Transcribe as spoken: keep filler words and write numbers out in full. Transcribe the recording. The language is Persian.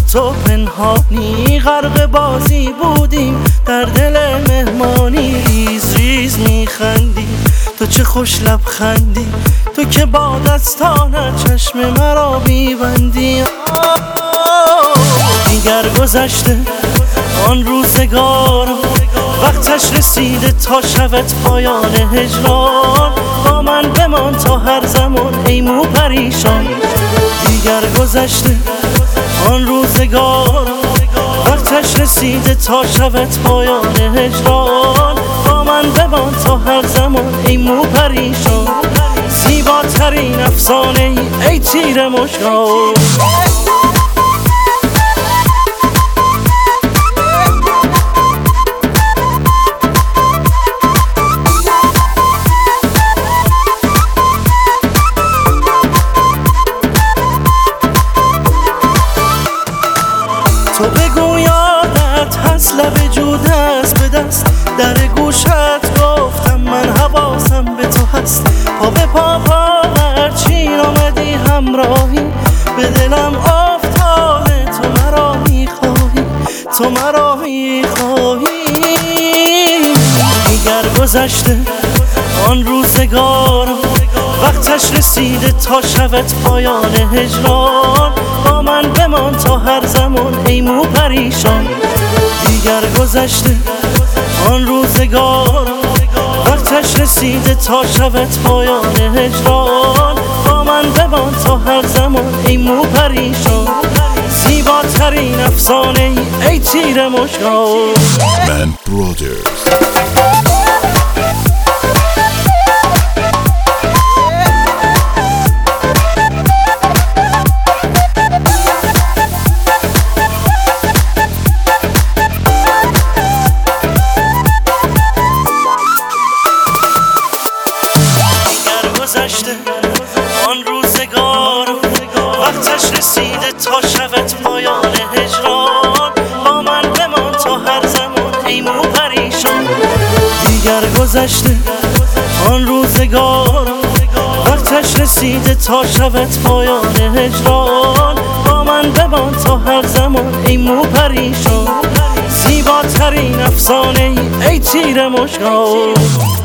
تو پنهانی غرق بازی بودیم، در دل مهمانی ریز ریز میخندی. تو چه خوش لبخندی، تو که با دستانت چشم مرا میبندی. دیگر گذشته آن روزگارم، وقتش رسیده تا شود پایان هجران. با من بمان تا هر زمان ای مو پریشان. دیگر گذشته آن روزگارم، وقتش رسیده تا شود پایان هجران. با من بمان تا هر زمان ای مو پریشان. زیباترین افسانه ای ای تیر مژگان. تو بگو یادت هست لب جود است به دست، در گوشت گفتم من حواسم به تو هست. پا به پا پا هرچین آمدی همراهی، به دلم افتاده تو مرا میخواهی، تو مرا میخواهی. دیگر گذشته آن روزگارم، وقتش رسیده تا شود پایان هجران. با من بمان تا هر زمان ای مو پریشان. دیگر گذشته آن روزگارم، وقتش رسیده تا شود پایان هجران. با من بمان تا هر زمان ای مو پریشان. زیباترین افسانه ای ای تیر مژگان. من برادرز. آن روزگارم، وقتش رسیده تا شود پایان هجران. با من بمان تا هر زمان ای مو پریشان. دیگر گذشته آن روزگارم، وقتش رسیده تا شود پایان هجران. با من بمان تا هر زمان ای مو پریشان. زیباترین افسانه ای ای تیر مژگان.